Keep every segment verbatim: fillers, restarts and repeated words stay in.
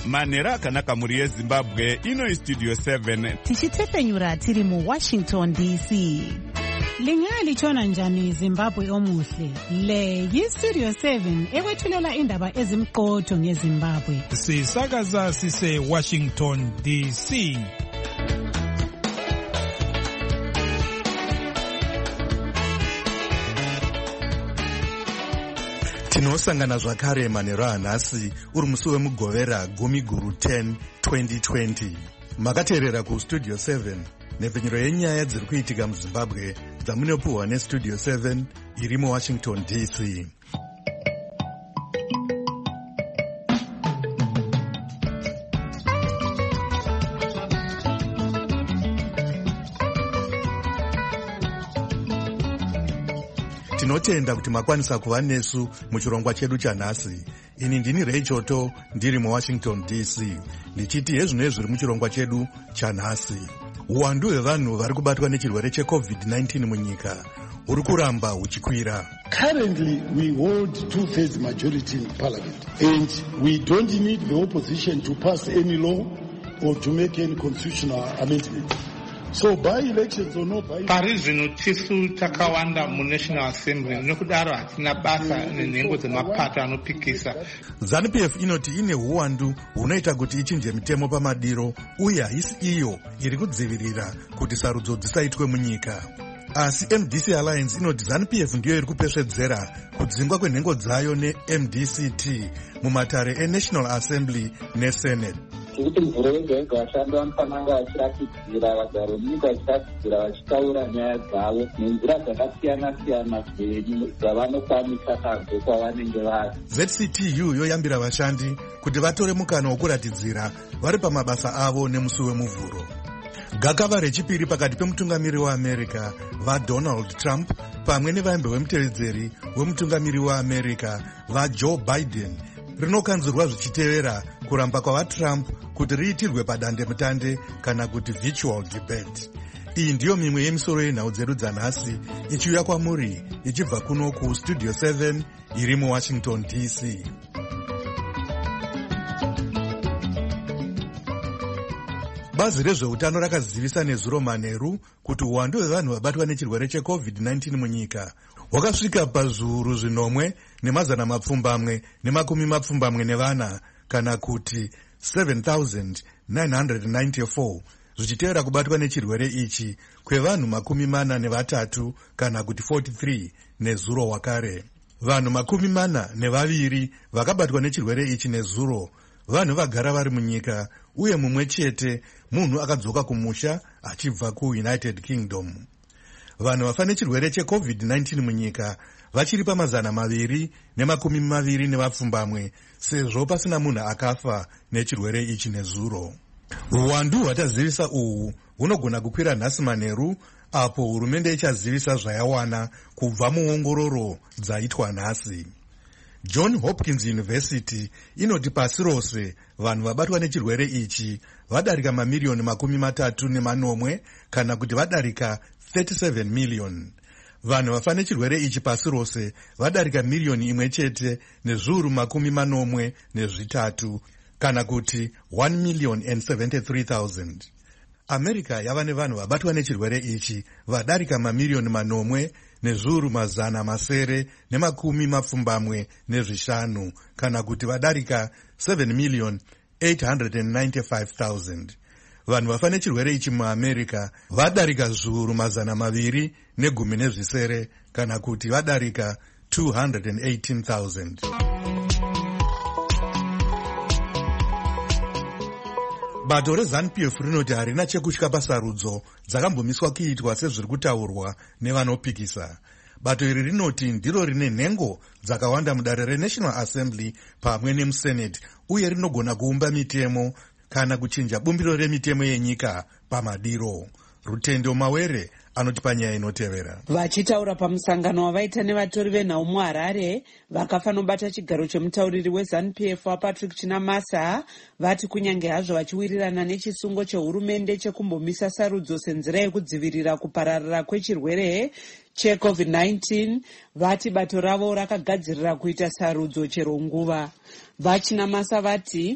Manera akanaka muri yeZimbabwe, ino Studio seven. Tichitepenyura tiri mu Washington D C. Lingali chona njani Zimbabwe omuhle. Le yi Studio seven ekwethulela indaba ezimqotho ngeZimbabwe. Sisakaza sise Washington D C. Tinosangana zvakare manheru anhasi uri musi wemugovera gumi guru ten twenty twenty. Makateerera kuStudio seven nepfenyuro yenyaya dziri kuitika muZimbabwe dzamunopuhwa neStudio seven iri muWashington D C. Tinotenda kuti makwanisa kuva nesu muchirongwa chedu chanhasi. Ini ndini Ray Choto ndiri muWashington D C. Ndichiti hezvino zviri muchirongwa chedu chanhasi. Uwandu hwevanhu vari kubatwa nechirwere cheCovid nineteen munyika uri kuramba huchikwira. Currently we hold two-thirds majority in parliament and we don't need the opposition to pass any law or to make any constitutional amendment. So by elections or no by pari zvino tisu takawanda mu National Assembly nokudaro hatina basa nenhengo dzemapato anopikisa. ZANU P F inoti ine huwandu hunoita kuti ichinje mitemo pamadiro uye haisi iyo iri kudzivirira kuti sarudzo dzisaitwe munyika. Asi M D C Alliance inoti ZANU P F ndiyo iri kupesvedzera kudzingwa kwenhengo dzayo neM D C T mumatare eNational Assembly neSenate. Tikuti mvura yega yega vashandi vanofanira vachiratidzira vagari vemunyika vachiratidzira vachitaura nyaya dzavo nenzira dzakasiyana-siyana dzavanokwanisa nadzo kwavanenge vari. Z C T U yoyambira vashandi kuti vatore mukana wokuratidzira vari pamabasa avo nemusi wemuvhuro. Gakava rechipiri pakati pemutungamiri weAmerica vaDonald Trump pamwe nevaimbe vemutevedzeri wemutungamiri weAmerica vaJoe Biden rinokanzurwa zvichitevera kuramba kwavaTrump kuti riitirwe padandemutande kana kuti virtual debate. Iyi ndiyo mimwe yemisoro yenhau dzedu dzanhasi ichiuya kwamuri ichibva kuno kuStudio seven iri muWashington D C. Bazi rezveutano rakazivisa nezuro manheru kuti uwandu hwevanhu vabatwa nechirwere cheCovid nineteen munyika hwakasvika pazviuru zvinomwe nemazana mapfumbamwe nemakumi mapfumbamwe nevana kana kuti seven thousand nine hundred ninety-four zvichitevera kubatwa nechirwere ichi kwevanhu makumi mana nevatatu kana kuti forty-three nezuro wakare. Vanhu makumi mana nevaviri vakabatwa nechirwere ichi nezuro vanhu vagara vari munyika uye mumwe chete munhu akadzoka kumusha achibva kuUnited Kingdom. Vanhu vafa nechirwere cheCovid nineteen munyika vachiri pamazana maviri nemakumi maviri nevapfumbamwe sezvo pasina munhu akafa nechirwere ichi nezuro. Uwandu hwatazivisa uhu hunogona kukwira nhasi manheru apo hurumende ichazivisa zvayawana kubva muongororo dzaitwa nhasi. John Hopkins University inoti pasi rose vanhu vabatwa nechirwere ichi vadarika mamiliyoni makumi matatu nemanomwe kana kuti vadarika thirty-seven million. Vanhu vafa nechirwere ichi pasi rose vadarika miliyoni imwe chete nezviuru makumi manomwe nezvitatu kana kuti one million and seventy-three thousand. America yava nevanhu vabatwa nechirwere ichi vadarika mamiliyoni manomwe nezviuru mazana masere nemakumi mapfumbamwe nezvishanu kana kuti vadarika seven million eight hundred ninety-five thousand. Vanhu vafa nechirwere ichi muAmerica vadarika zviuru mazana maviri negumi nezvisere kana kuti vadarika two hundred eighteen thousand. Bato reZANU P F rinoti harina chekutya pasarudzo dzakambomiswa kuitwa sezviri kutaurwa nevanopikisa. Bato iri rinoti ndiro rine nhengo dzakawanda mudare reNational Assembly pamwe nemuSenate uye rinogona kuumba mitemo kana kuchinja bumbiro remitemo yenyika pamadiro. Rutendo Mawere anoti panyaya inotevera. Vachitaura pamusangano wavaita nevatori venhau muHarare vakafanobata chigaro chemutauriri weZANU P F waPatrick Chinamasa vati kunyange hazvo vachiwirirana nechisungo chehurumende chekumbomisa sarudzo senzira yekudzivirira kupararira kwechirwere cheCovid nineteen vati bato ravo rakagadzirira kuita sarudzo chero nguva. VaChinamasa vati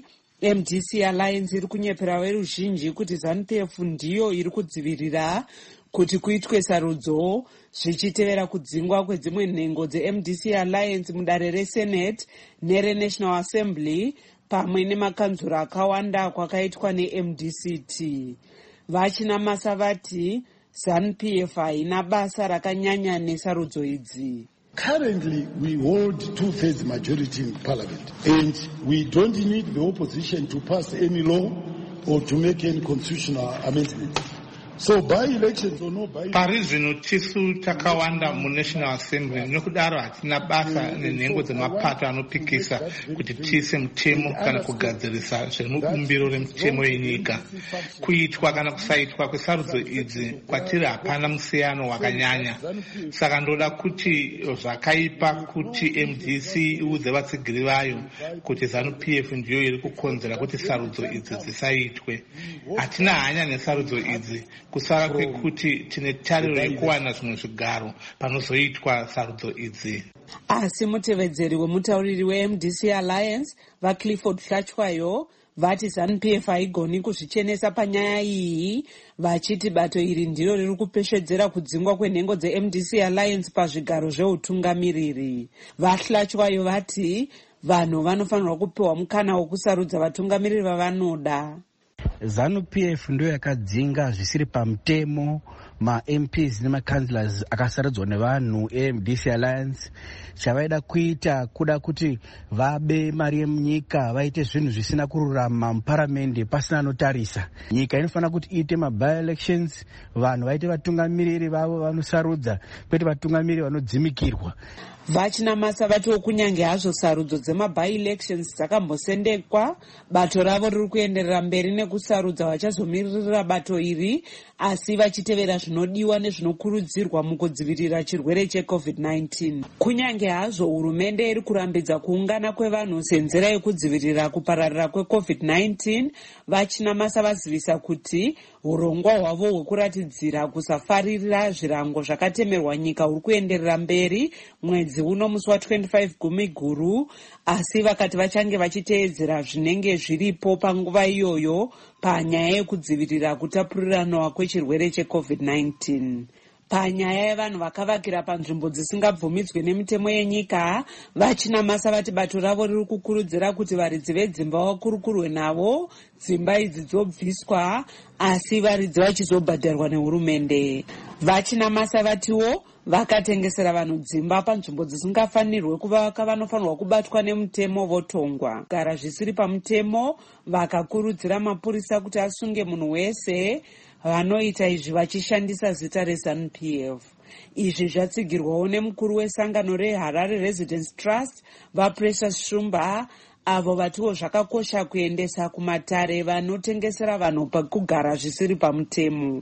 M D C Alliance iri kunyepera veruzhinji kuti ZANU P F ndiyo iri kudzivirira kuti kuitwe sarudzo zvichitevera kudzingwa kwedzimwe nhengo dze-M D C Alliance mudare reSenate nereNational Assembly pamwe nemakanzura akawanda kwakaitwa ne-M D C T. Vachinamasa vati ZANU P F haina basa rakanyanya nesarudzo idzi. Currently, we hold two-thirds majority in parliament, and we don't need the opposition to pass any law or to make any constitutional amendment. So by elections or no by pari zvino tisu takawanda muNational Assembly nokudaro hatina basa nenhengo dzemapato anopikisa kuti tiise mutemo kana kugadzirisa zvemubumbiro remutemo yenyika. Kuitwa kana kusaitwa kwesarudzo idzi kwatiri hapana musiyano wakanyanya. Saka ndoda kuti zvakaipa kuti M D C iudze vatsigiri vayo kuti ZANU P F ndiyo iri kukonzera kuti sarudzo idzi dzisaitwe. Hatina hanya nesarudzo idzi kusara kwekuti tine tariro yekuwana zvimwe zvigaro panozoitwa sarudzo idzi. Asi mutevedzeri wemutauriri we-M D C Alliance vaClifford Hlachwayo vati ZANU P F haigoni kuzvichenesa panyaya iyi, vachiti bato iri ndiro riri kupeshedzera kudzingwa kwenhengo dze-M D C Alliance pazvigaro zveutungamiriri. VaHlachwayo vati vanhu vanofanirwa kupiwa mukana wokusarudza vatungamiriri vavanoda. ZANU P F ndio yakadzinga zvisiri pamutemo ma-M Ps nema-councillors akasarudzwa nevanhu e-M D C Alliance. Chavaida kuita kuda kuti vabe mari yemunyika, vaite zvinhu zvisina kururama muparamende pasina anotarisa. Nyika inofanira kuti iite ma-by-elections, vanhu vaite vatungamiriri vavo vanosarudza, kwete vatungamiriri vanodzimikirwa. Vachinamasa vatiwo kunyange hazvo sarudzo dzema-by-elections dzakambosendekwa, bato ravo riri kuenderera mberi nekusarudza vachazomirira bato iri, asi vachitevera zvinodiwa nezvinokurudzirwa mukudzivirira chirwere cheCovid nineteen. Kunyange hazvo hurumende iri kurambidza kuungana kwevanhu senzira yekudzivirira kupararira kweCovid nineteen, vachinamasa vazivisa kuti urongwa hwavo hwekuratidzira kusafarira zvirango zvakatemerwa nyika huri kuenderera mberi mwedzi uno musi wa25 gumi guru, asi vakati vachange vachiteedzera zvinenge zviripo panguva iyoyo panyaya yekudzivirira kutapurirana kwechirwere cheCovid nineteen. Panyaya yevanhu vakavakira panzvimbo dzisingabvumidzwe nemitemo yenyika, vachinamasa vati bato ravo riri kukurudzira kuti varidzi vedzimba vakurukurwe navo, dzimba idzi dzobviswa, asi varidzi vachizobhadharwa nehurumende. Vachinamasa vatiwo vakatengesera vanhu dzimba panzvimbo dzisingafanirwe kuvaka vanofanirwa kubatwa nemutemo votongwa. Gara zvisiri pamutemo, vakakurudzira mapurisa kuti asunge munhu wese vanoita izvi vachishandisa zita reZANU P F. Izvi zvatsigirwawo nemukuru wesangano reHarare Residence Trust vaPrecious Shumba, avo vatiwo zvakakosha kuendesa kumatare vanotengesera vanhu pakugara zvisiri pamutemo.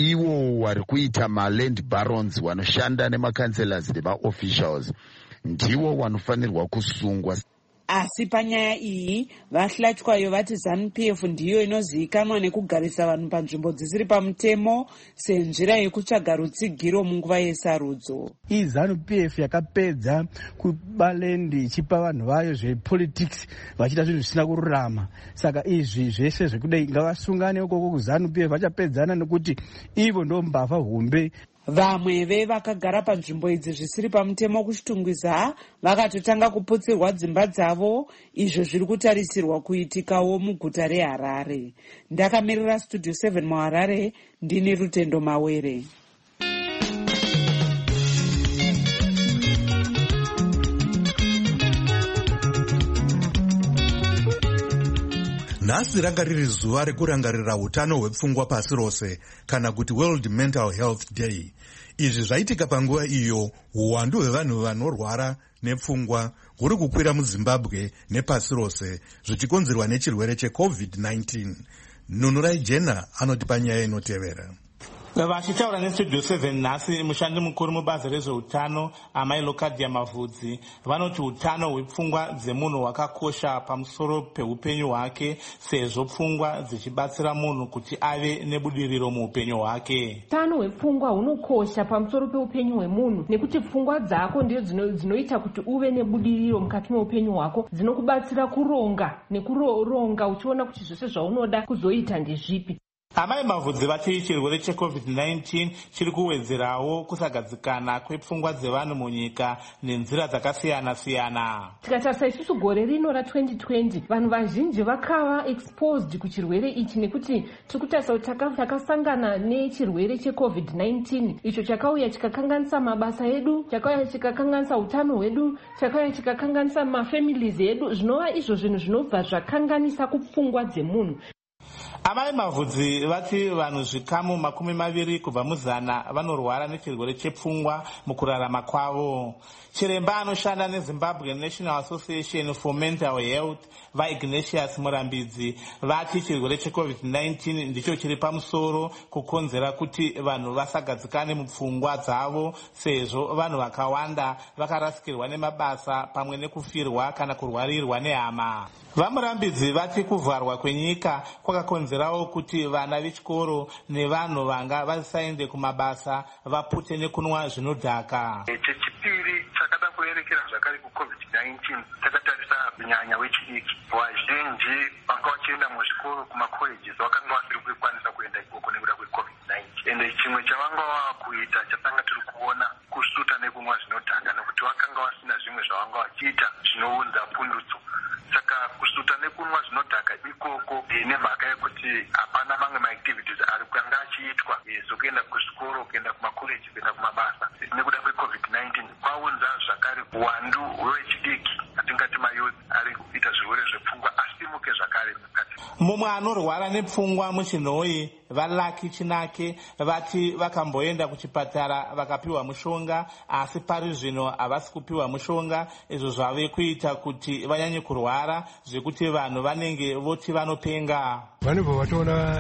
Iwo vari kuita ma-land barons wanoshanda nema-councillors nema-officials ndiwo wanofanirwa kusungwa. Asi panyaya iyi vaHlachwayo vati ZANU P F ndiyo inozivikanwa nekugarisa vanhu panzvimbo dzisiri pamutemo senzira yekutsvaga rutsigiro munguva yesarudzo. Iyi ZANU P F yakapedza kuba lendi ichipa vanhu vayo zvepolitics vachiita zvinhu zvisina kururama. Saka izvi zvese zvekudai ngavasungane ukoko kuZANU P F vachapedzana nekuti ivo ndo mbavha hombe. Vamwe vevakagara panzvimbo idzi zvisiri pamutemo kuchitungwiza vakatotanga kuputsirwa dzimba dzavo, izvo zviri kutarisirwa kuitikawo muguta reHarare. Ndakamirira Studio seven muHarare, ndini Rutendo Mawere. Nhasi ranga riri zuva rekurangarira utano hwepfungwa pasi rose, kana kuti World Mental Health Day. Izvi zvaitika panguva iyo uwandu hwevanhu vanorwara nepfungwa huri kukwira muZimbabwe nepasi rose zvichikonzerwa nechirwere cheCovid nineteen. Nunurai Jena anoti panyaya inotevera. Vachitaura nestudio seven nhasi, mushandi mukuru mubazi rezveutano amai Locadia Mavhudzi vanoti utano hwepfungwa dzemunhu hwakakosha pamusoro peupenyu hwake, sezvo pfungwa dzichibatsira munhu kuti ave nebudiriro muupenyu hwake. Utano hwepfungwa hunokosha pamusoro peupenyu hwemunhu nekuti pfungwa dzako ndidzo dzinoita kuti uve nebudiriro mukati meupenyu hwako, dzinokubatsira kuronga nekuronga uchiona kuti zvese zvaunoda kuzoita ndezvipi. Amai Mavhudzi vati chirwere checovid nineteen chiri kuwedzerawo kusagadzikana kwepfungwa dzevanhu munyika nenzira dzakasiyana siyana. Tikatarisa isusu gore rino ra twenty twenty, vanhu vazhinji vakava exposed kuchirwere ichi nekuti tiri kutarisa kuti takasangana nechirwere checovid nineteen icho chakauya chikakanganisa mabasa edu, chakauya chikakanganisa utano hwedu, chakauya chikakanganisa mafamilies edu, zvinova izvo zvinhu zvinobva zvakanganisa kupfungwa dzemunhu. Amai Mavhudzi vati vanhu zvikamu makumi maviri kubva muzana vanorwara nechirwere chepfungwa mukurarama kwavo. Chiremba anoshanda neZimbabwe National Association for Mental Health vaIgnatius Murambidzi vati chirwere checovid nineteen ndicho chiri pamusoro kukonzera kuti vanhu vasagadzikane mupfungwa dzavo, sezvo vanhu vakawanda vakarasikirwa nemabasa pamwe nekufirwa kana kurwarirwa nehama. Vamurambidzi vati kuvharwa kwenyika kwakakonzerawo kuti vana vechikoro nevanhu vanga vasaende kumabasa vapute nekunwa zvinodhaka. Chechipiri chakada kuerekera zvakare kucovid nineteen takatarisa kunyanya wechidiki. Vazhinji vanga vachienda muzvikoro kumacolleges vakanga vasiri kukwanisa kuenda ikoko nekuda kwecovid nineteen. Ende chimwe chavanga vakuita chatanga tiri kuona kusuta nekunwa zvinodhaka nekuti vakanga vasina zvimwe zvavanga vachiita zvinounza pundutso. Saka kusuta nekunwa zvinodhaka ikoko nemhaka yekuti hapana mamwe maactivities ari kanga achiitwa zokuenda kuzvikoro, kuenda kumacollege, kuenda kumabasa nekuda kwecovid nineteen kwaunza zvakare uwandu hwevechidiki atingati mayouth ari kuita zvirwere zvepfungwa asimuke zvakare mukati. Mumwe anorwara nepfungwa muchinhoyi vaLucky Chinake vati vakamboenda kuchipatara vakapiwa mushonga, asi pari zvino havasi kupiwa mushonga, izvo zvave kuita kuti vanyanye kurwara zvekuti vanhu vanenge voti vanopenga. Vanobva vatoona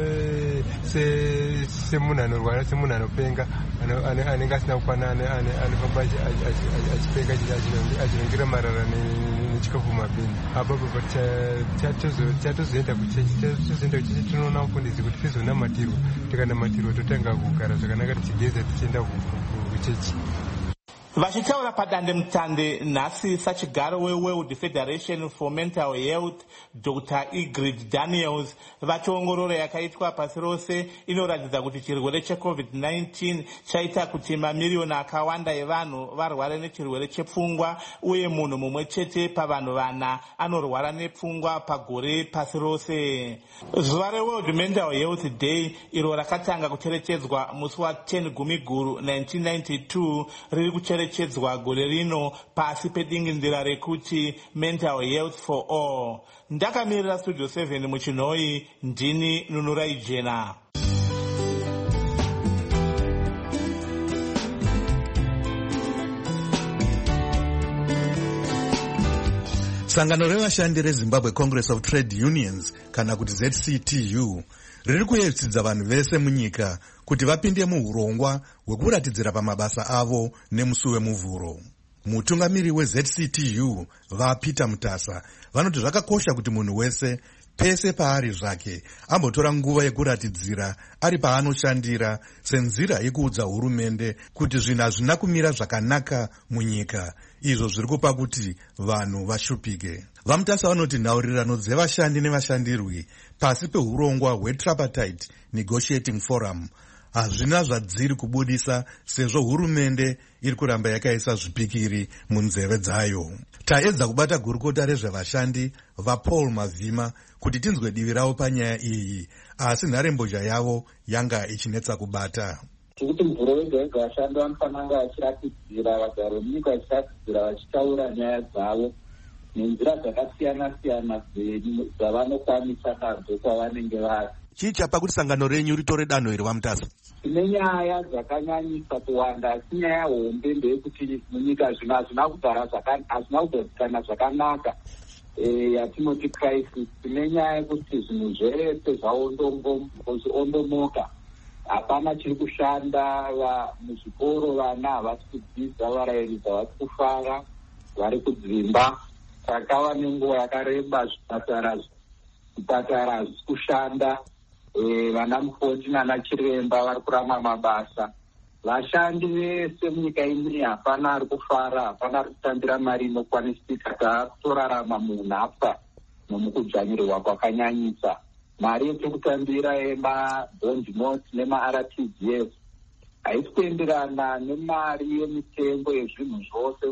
semunhu anorwara, semunhu anopenga, anenge asina kukwana, anofamba achipenga achinongera marara nechikafu mabini. Apapo tatozoenda kuchechi tinoona mufundisi kuti tizonamatirwa, tikanamatirwa totanga kugara zvakanaka tichigeza tichienda kuchechi. Vachitaura padande mutande nhasi sachigaro weWorld Federation for Mental Health Doctor Ingrid Daniels vati ongororo yakaitwa pasi rose inoratidza kuti chirwere checovid nineteen chaita kuti mamiriyoni akawanda evanhu varware nechirwere chepfungwa, uye munhu mumwe chete pavanhu vana anorwara nepfungwa pagore pasi rose. Zuva reWorld Mental Health Day iro rakatanga kucherechedzwa musi wa ten Gumiguru nineteen ninety-two riri kucherechedzwa chedzwa gore rino pasi pedingindira rekuti mental health for all. Ndakamirira studio seven muchinhoyi, ndini Nunurai Jena. Sangano revashandi reZimbabwe Congress of Trade Unions kana kuti Z C T U riri kuyeuchidza vanhu vese munyika kuti vapinde muurongwa hwekuratidzira pamabasa avo nemusi wemuvhuro. Mutungamiri weZ C T U vaPeter Mutasa vanoti zvakakosha kuti munhu wese pese paari zvake ambotora nguva yekuratidzira ari paanoshandira senzira yekuudza hurumende kuti zvinhu hazvina kumira zvakanaka munyika, izvo zviri kupa kuti vanhu vashupike. VaMutasa vanoti nhaurirano dzevashandi nevashandirwi pasi peurongwa hweTripartite Negotiating Forum hazvina zvadziri kubudisa, sezvo hurumende iri kuramba yakaisa zvipikiri munzeve dzayo. Taedza kubata gurukota rezvevashandi vaPaul Mavhima kuti tinzwe divi ravo panyaya iyi, asi nharembozha yavo yanga ichinetsa kubata. Tikuti mvuro wega wega vashandi vanofananga vachiratidzira, vagari vemunyika vachiratidzira, vachitaura nyaya dzavo nenzira dzakasiyana siyana dzavanokwanisa nadzo kwavanenge vari. Chii chapa kuti sangano renyu ritore danho iri VaMutasa? Tine nyaya dzakanyanyisa kuwanda, asi nyaya hombe ndeyekuti munyika zvino hazvina kugara hazvina kugadzikana zvakanaka, yatinoti crisis. Tine nyaya yekuti zvinhu zvese zvaondomoka, hapana chiri kushanda. Muzvikoro vana havasi kudzidza, varairidzi havasi kufara, vari kudzimba. Pakava nenguva yakareba zvipatara zvipatara hazvisi kushanda. Vana mukoti nana chiremba vari kurama mabasa. Vashandi vese munyika ino hapana ari kufara, hapana ari kutambira mari inokwanisika. Taakutorarama munhapwa nomukudzvanyirwa kwakanyanyisa. Mari yekutambira ema-bond notes nema-R T G S haisi kuenderana nemari yemitengo yezvinhu zvose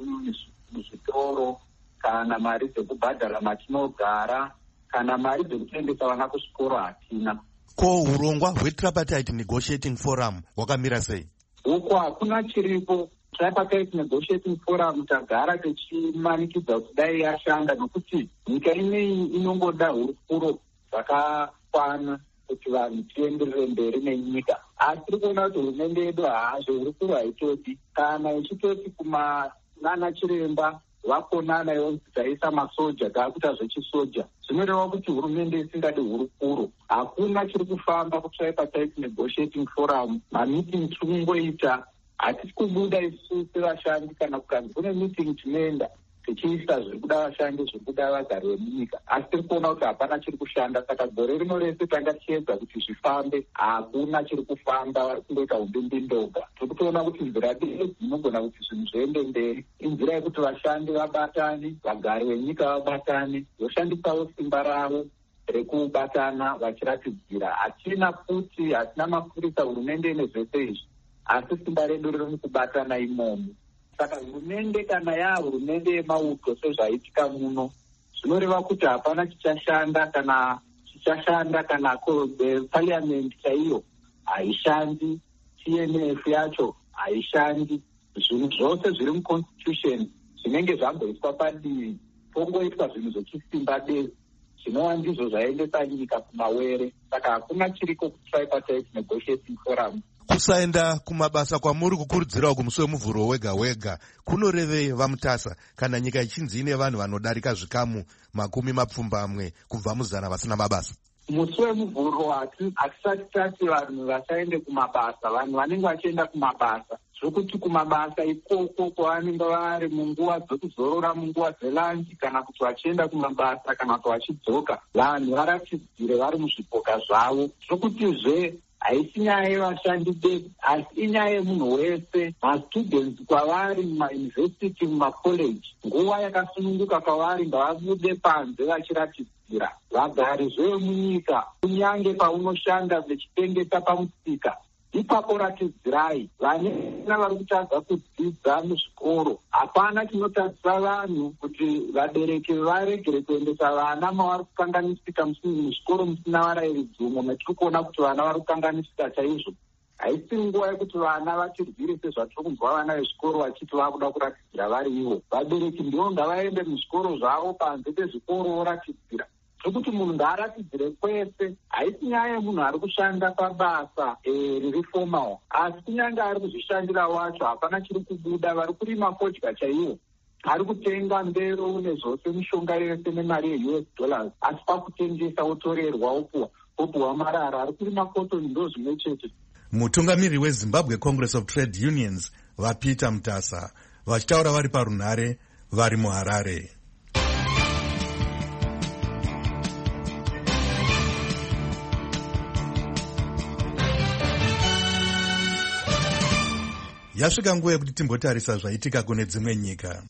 muzvitoro, kana mari dzekubhadhara matinogara, kana mari dzekutengesa vana kuchikoro hatina. Ko urongwa hwetripartite negotiating forum hwakamira sei? Uko hakuna chiripo. Tripartite negotiating forum tagara techimanikidza kuti dai yashanda, nokuti nyika ineyi inongoda hurukuro dzakakwana kuti vanhu tienderere mberi nenyika. Asi tiri kuona kuti hurumende yedu hazvo hurukuro haitoti. Kana ichitoti kumanana chiremba vakonana yonzi taisa masoja, taakuita zvechisoja, zvinoreva kuti hurumende isingadi hurukuro. Hakuna chiri kufamba kutripartite negotiating forum. Mamiting tiri kungoita, hatisi kubuda isu sevashandi, kana kukanzi kune meeting tinoenda tichiisa zviri kuda vashandi, zviri kuda vagari vemunyika. Asi tiri kuona kuti hapana chiri kushanda. Saka gore rino rese tanga tichiedza kuti zvifambe, hakuna chiri kufamba, vari kungoita umbimbindoga. Tiri kutoona kuti nzira dzedu dzinogona kuti zvinhu zviende mberi inzira yekuti vashandi vabatane, vagari venyika vabatane, voshandisawo simba ravo rekubatana vachiratidzira. Hatina kuti hatina mapurisa, hurumende ine zvese izvi, asi simba redu riri mukubatana imomo. Saka hurumende kana yaa hurumende yemauto sezvaitika muno, zvinoreva kuti hapana chichashanda, kana chichashanda kana parliament chaiyo haishandi, T N F yacho haishandi. Zvinhu zvose zviri muconstitution zvinenge zvamboiswa padivi, pongoitwa zvinhu zvechisimba dei, zvinova ndizvo zvaendesa nyika kumawere. Saka hakuna chiriko kutripartite negotiating forum. Kusaenda kumabasa kwamuri kukurudzirawo kumusi wemuvhuro wega wega kunorevei vamutasa, kana nyika ichinzi ine vanhu vanodarika zvikamu makumi mapfumbamwe kubva muzana vasina mabasa? Musi wemuvhuro hatisati tati vanhu vasaende kumabasa. Vanhu vanenge vachienda kumabasa, zvokuti kumabasa ikoko kwavanenge vari munguva dzokuzorora, munguva dzelanchi, kana kuti vachienda kumabasa, kana kuti vachidzoka, vanhu varatidzire vari muzvipoka zvavo. Zvokutizve haisi nyaya yevashandi bedzi, asi inyaya yemunhu wese. Mastudents kwavari mumayunivhesiti, mumakoleji, nguva yakasununguka kwavari ngavabude panze vachiratidzira. Vagari zvemunyika, kunyange paunoshanda vechitengesa pamusika, ipapo ratidzirai. Vana vari kutadza kudzidza muzvikoro, hapana chinotadzisa vanhu kuti vabereki varegere kuendesa vana mavari kukanganisika muzvikoro musina varairidzi, umo metiri kuona kuti vana vari kukanganisika chaizvo. Haisi nguva yekuti vana vatirwire sezvatiri kunzwa vana vezvikoro vachiti vakuda kuratidzira vari ivo. Vabereki ndivo ngavaende muzvikoro zvavo, panze pezvikoro voratidzira. Zvekuti munhu ngaaratidzire kwese. Haisi nyaya yemunhu ari kushanda pabasa riri formal, asi kunyange ari kuzvishandira wacho hapana chiri kubuda. Vari kurima fodya chaiwo, ari kutenga mbero nezvose mishonga yese nemari ye-U S dollars, asi pakutengesa otorerwa opuwa opuwa marara. Ari kurima cotton, ndo zvimwe chete. Mutungamiri weZimbabwe Congress of Trade Unions vaPeter Mutasa vachitaura vari parunhare vari muHarare. Yasvika nguva yekuti timbotarisa zvaitika kune dzimwe nyika.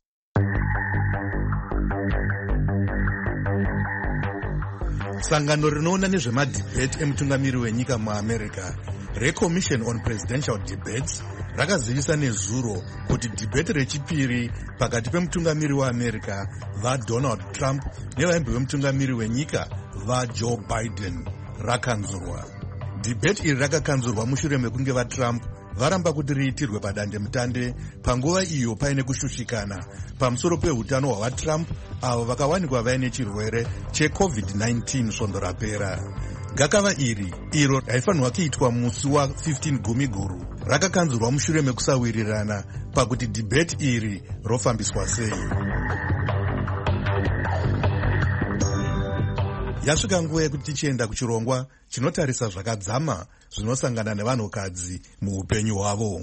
Sangano rinoona nezvemadhibheti emutungamiri wenyika muAmerica, reCommission on Presidential Debates, rakazivisa nezuro kuti dhibheti rechipiri pakati pemutungamiri weAmerica vaDonald Trump nevaimbi vemutungamiri wenyika vaJoe Biden rakanzurwa. Dhibheti iri rakakanzurwa mushure mekunge vaTrump varamba kuti riitirwe padandemutande panguva iyo paine kushushikana pamusoro pehutano hwavaTrump avo vakawanikwa vaine chirwere checovid nineteen svondo rapera. Gakava iri iro raifanirwa kuitwa musi wa15 Gumiguru rakakanzurwa mushure mekusawirirana pakuti dhibheti iri rofambiswa sei. Yasvika nguva yekuti tichienda kuchirongwa chinotarisa zvakadzama zvinosangana nevanhukadzi muupenyu hwavo.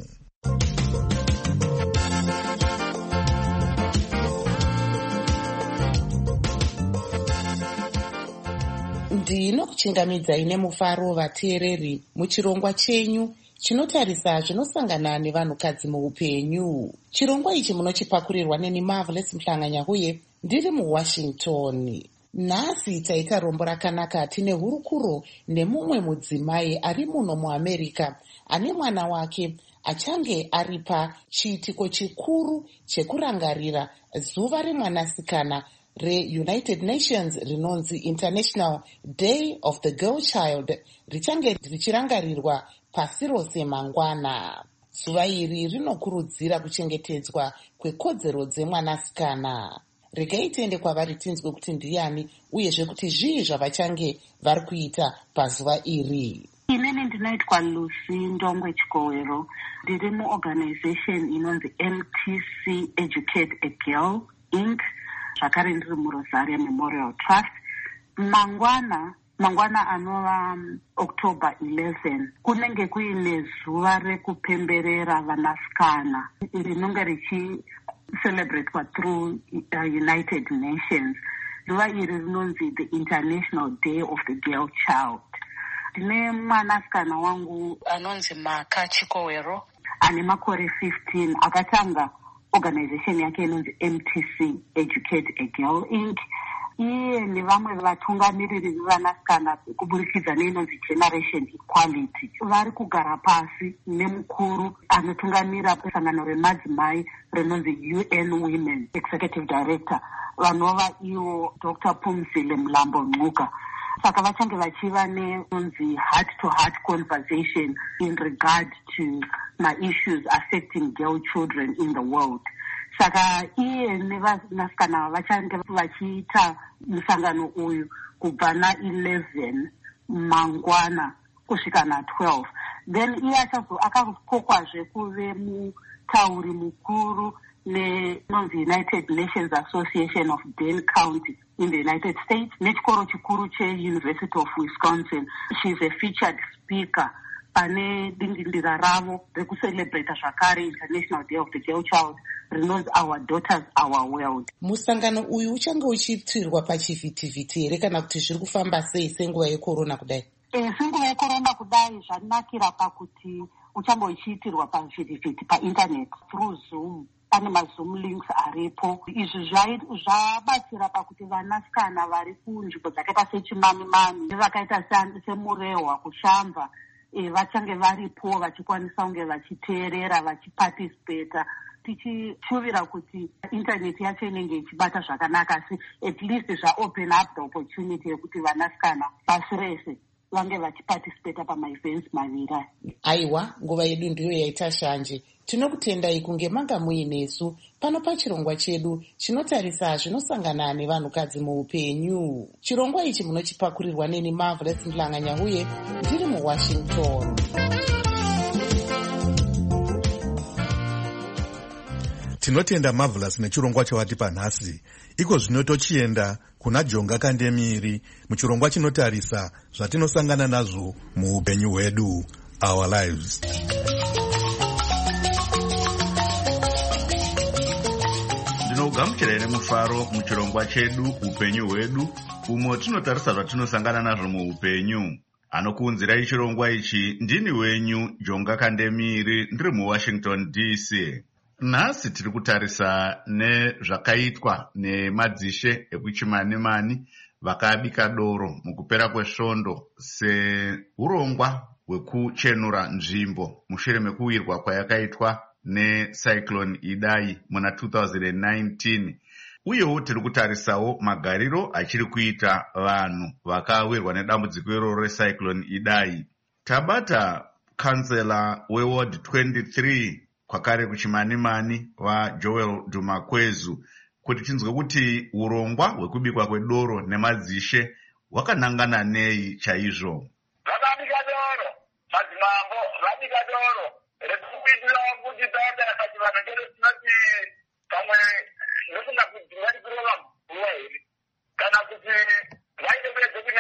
Ndinokuchingamidzai nemufaro vateereri muchirongwa chenyu chinotarisa zvinosangana nevanhukadzi muupenyu. Chirongwa ichi munochipakurirwa neni Marvelous Mhlanganyahuye ndiri muWashington. Nhasi taita rombo rakanaka. Tine hurukuro nemumwe mudzimai ari muno muAmerica ane mwana wake achange ari pachiitiko chikuru chekurangarira zuva remwanasikana re-United Nations rinonzi International Day of the Girl Child, richange richirangarirwa pasi rose mangwana. Zuva iri rinokurudzira kuchengetedzwa kwekodzero dzemwanasikana. Regai tiende kwavari tinzwe kuti ndiani uyezve kuti zvii zvavachange vari kuita pazuva iri. Inini ndinoitwa Lucy Ndongwe Chikowero, ndiri muorganization inonzi M T C Educate a Girl Incorporated, zvakare ndiri muRosaria Memorial Trust. Mangwana mangwana anova um, October eleventh kunenge kuine zuva rekupemberera vanasikana rinonge richi celebrated through uh, United Nations. Zuva iri rinonzi the International Day of the Girl Child. Ndine mwanasikana wangu anonzi Maka Chikowero ane makore fifteen, akatanga organization yake inonzi M T C Educate a Girl Incorporated. Iye nevamwe vatungamiriri vevanasikana kuburikidza neinonzi Generation Equality vari kugara pasi nemukuru anotungamira sangano remadzimai rinonzi U N Women Executive Director vanova ivo Doctor Phumzile Mlambo Ngcuka. Saka vachange vachiva nenonzi heart to heart conversation in regard to my issues affecting girl children in the world. Saka iye nevanasikana vachange vachiita musangano uyu kubva na eleven mangwana kusvika na twelve. Then iye achazo akakokwazve kuve mutauri mukuru nenonzi United Nations Association of Dane County in the United States nechikoro chikuru che-University of Wisconsin. She's a featured speaker pane dingindira ravo rekucelebrata zvakare International Day of the Girl Child rinonzi Our Daughters, Our World. Musangano uyu uchange uchiitirwa pachivhitivhiti here kana kuti zviri kufamba sei senguva yekorona kudai? E, senguva yekorona kudai zvanakira pakuti uchange uchiitirwa pachivhitivhiti painternet through Zoom. Pane maZoom links aripo. Izvi zvabatsira pakuti vanasikana vari kunzvimbo dzakaita sechimamimani vakaita semurehwa kushamba e, vachange varipo vachikwanisa kunge vachiteerera vachiparticipata. Tichishuvira kuti internet yacho inenge ichibata zvakanaka, asi at least zvaopen up the opportunity yekuti vanasikana pasi rese vange vachiparticipata pamaevents maviri. Aiwa, nguva yedu ndiyo yaita shanje. Tinokutendai kunge manga muinesu pano pachirongwa chedu chinotarisa zvinosangana nevanhukadzi muupenyu. Chirongwa ichi munochipakurirwa neni Marvelous Mhlanganyahuye ndiri muWashington. Tinotenda Marvelous nechirongwa chawatipa nhasi. Iko zvino tochienda kuna Jonga Kandemiri muchirongwa chinotarisa zvatinosangana nazvo muupenyu hwedu, our lives. Ndinogamuchira ine mufaro muchirongwa chedu upenyu hwedu, umo tinotarisa zvatinosangana nazvo muupenyu. Anokuunzirai chirongwa ichi ndini wenyu Jonga Kandemiri ndiri muWashington D C. Nhasi tiri kutarisa nezvakaitwa nemadzishe ekuchimani-mani vakabika doro mukupera kwesvondo seurongwa hwekuchenura nzvimbo mushure mekuwirwa kwayakaitwa necyclone Idai muna two thousand nineteen. Uyewo tiri kutarisawo magariro achiri kuita vanhu vakawirwa nedambudziko iroro recyclone Idai. Tabata kansela weward twenty-three kwakare kuchimani-mani vaJoel Dumakwezu kuti tinzwe kuti urongwa hwekubikwa kwedoro nemadzishe hwakanangana nei chaizvo. Vakabika doro, madzimambo vabika doro rekubikira kuti dada kuti vanhu chero tinoti pamwe ndofunga kuti vari kurova nguva here kana kuti vaite kuedze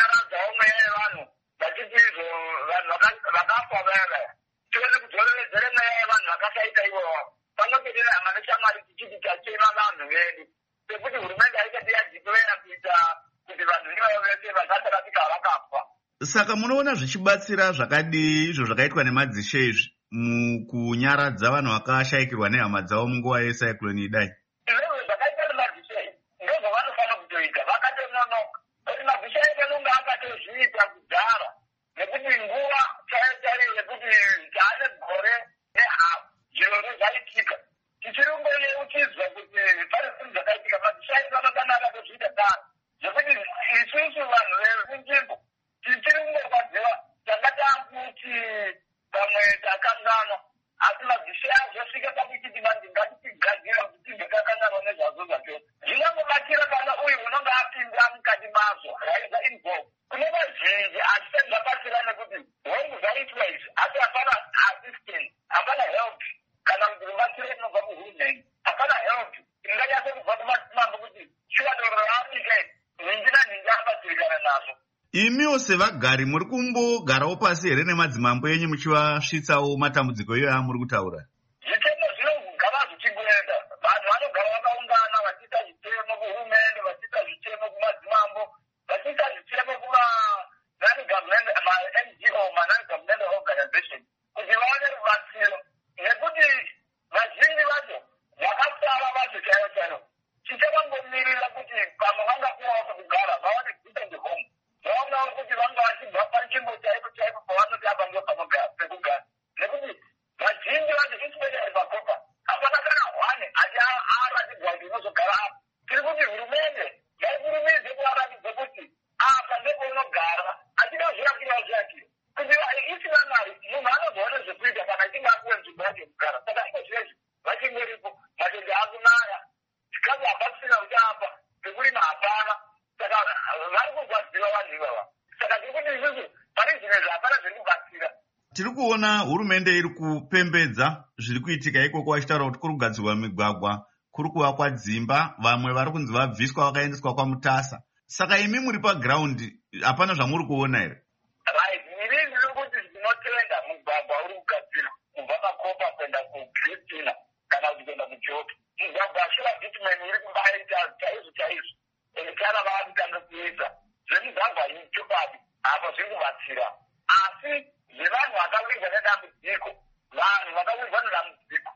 Saka munoona zvichibatsira zvakadii izvo zvakaitwa nemadzishe izvi mukunyaradza vanhu vakashayikirwa nehama dzavo munguva yecyclone Idai? Izvozvo zvakaitwa nemadzishe ndizvo vanofanira kutoita, vakatononoka. Kuti madzishe anenge akatozviita kudhara, nekuti nguva chaiyo chaiyo yekuti taane gore nehafu zvirozvo zvaitika. Tichirongouchidzwa kuti pane zvinhu zvakaitika, madzishe anofanira akatozviita kare. Zvekuti isusu vanhu vemunzvimbo tichiri kungorwadziwa tanga taakuti pamwe takanganwa, asi madzishe azosvika pakuchiti manje ngatitigadzira kuti tibve takanganwa nezvazvo zvacho. Zvinongobatsira kana uyu unonga apinda mukati mazvo raiza involve. Kune vazhinji asi zvabatsira nekuti hongu zvaitwa izvi asi hapana assistance, hapana help kana kuti rubatsiro runobva kuhurumende, hapana help inganyase kubva kumadzimambo kuti shuwa doro raapika ninji naninji abatsirikana nazvo. Imiwo sevagari muri kumbogarawo pasi here nemadzimambo enyu muchivasvitsawo matambudziko iyoyo amuri kutaura? Zvitemo zvinogara zvichingorenda, vanhu vanogara vakaungana vachiita zvitemo kuhurumende, vachiita zvitemo kumadzimambo, vachiita zvitemo kuma non government ma N G O ma non government organization kuti vaone rubatsiro, nekuti vazhinji vacho vakasara vacho chaivo chaivo chichakangomirira kuti pamwe vangapuwawo pekugara vaone kuita home, vaonawo kuti vanga vachibva panzvimbo chaipo chaipo pavanoti apa ndo pekugara, nekuti vazhinji vacho especially makopa hapana kana hwane aaratidzwa kuti unozogara apa. Tiri kuti hurumende ngaikurumidze kuvaratidza kuti apa ndipo unogara, achida zviakirwa zviakirwa kuti isina mari munhu anozoone zvekuita kana achinge apuwe nzvimbo yake yekugara. Saka iko zvezvi vachingoripo matende akunaya, chikazi hapasina kuti apa pekurima hapana, saka vari kurwadziwa vanhu ivava. Saka tiri kuti isusu pane zvimwe zvapana zviri kubatsira. Tiri kuona hurumende iri kupembedza zviri kuitika ikoko, vachitaura kuti kuri kugadzirwa migwagwa, kuri kuvakwa dzimba, vamwe vari kunzi vabviswa vakaendeswa kwaMutasa. Saka imi muri pagiraundi hapana zvamuri kuona here? Right, iri ndiri kuti ndinotenda mugwagwa uri kugadzirwa kubva pakopa kuenda kuKristina kana kuti kuenda kuJoki. Mugwagwa ashira bitumen iri kumbaita chaizvo chaizvo, ende kana vava kutanga kuita zvemigwagwa iyi chokwadi apa zviri kubatsira, asi zvevanhu vakawirwa nedambudziko, vanhu vakawirwa nedambudziko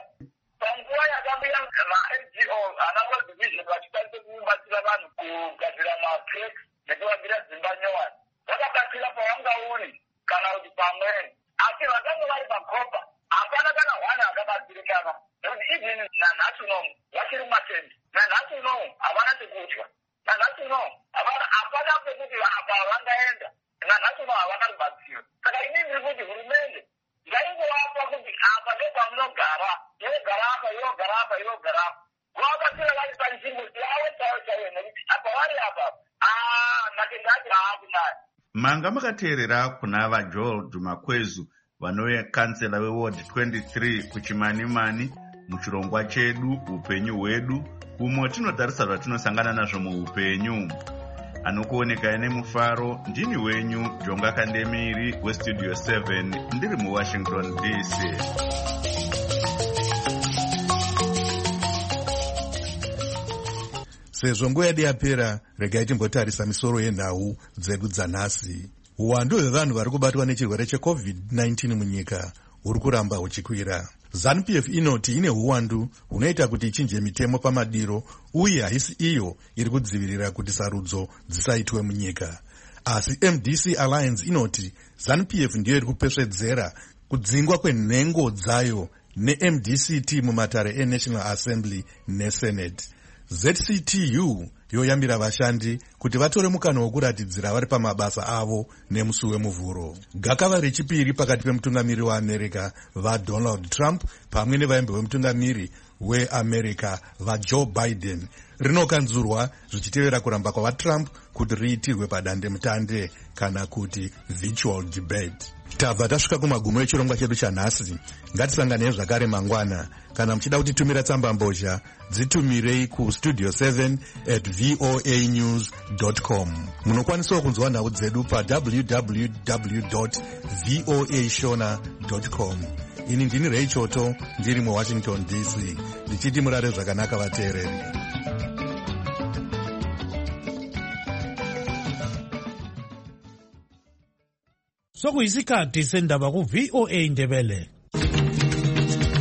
panguva yakabuya ma-N G O ana World Vision vachikwanisa kubatsira vanhu kugadzira makreks nekuvakira dzimba nyowani, vakabatsira pavanga uri kana kuti pamweni, asi vakanga vari pakopa hapana kana hwana akabatsirikana, nekuti even nanhasi unomu vachiri mumatende, nanhasi unomu havana chekudya, nanhasi unomu hapana pekuti apa vangaenda, nanhasi unomu havana rubatsiro. Saka inini ndiri kuti hurumende ngaingowapa kuti apa ndopamunogara, yogara apa yogara apa yogara apa, kuvabatsira vari panzvimbo yavo chaiyo chaiyo, nekuti apa vari apa matende acho haakunaya. Manga makateerera kuna vaGeorge Makwezu, vanove kansela weward twenty-three kuchimanimani muchirongwa chedu upenyu hwedu, umo tinotarisa zvatinosangana nazvo muupenyu. Anokuoneka nemufaro ndini wenyu Jonga Kandemiri westudio seven ndiri muWashington D C. Sezvo nguva yedu yapera, regai timbotarisa misoro yenhau dzedu dzanhasi. Uwandu hwevanhu vari kubatwa nechirwere checovid nineteen munyika huri kuramba huchikwira. ZANU P F inoti ine uwandu hunoita kuti ichinje mitemo pamadiro, uye haisi iyo iri kudzivirira kuti sarudzo dzisaitwe munyika. Asi M D C Alliance inoti ZANU P F ndiyo iri kupesvedzera kudzingwa kwenhengo dzayo ne-M D C T mumatare eNational Assembly neSenate. Z C T U yoyambira vashandi kuti vatore mukana wokuratidzira vari pamabasa avo nemusi wemuvhuro. Gakava rechipiri pakati pemutungamiri waAmerica vaDonald Trump pamwe nevaimbi vemutungamiri weAmerica vaJoe Biden rinokanzurwa zvichitevera kuramba kwavaTrump kuti riitirwe padandemutande kana kuti virtual debate. Tabva tasvika kumagumo echirongwa chedu chanhasi. Ngatisanganei zvakare mangwana. Kana muchida kutitumira tsamba mbozha, dzitumirei kustudio seven at voa news dot com. Munokwanisawo kunzwa nhau dzedu pa w w w dot voa shona dot com. Ini ndini Ray Choto, ndiri muWashington D C, ndichiti murare zvakanaka vateereri. sokuyisikhathi sendaba ku-V O A Ndebele.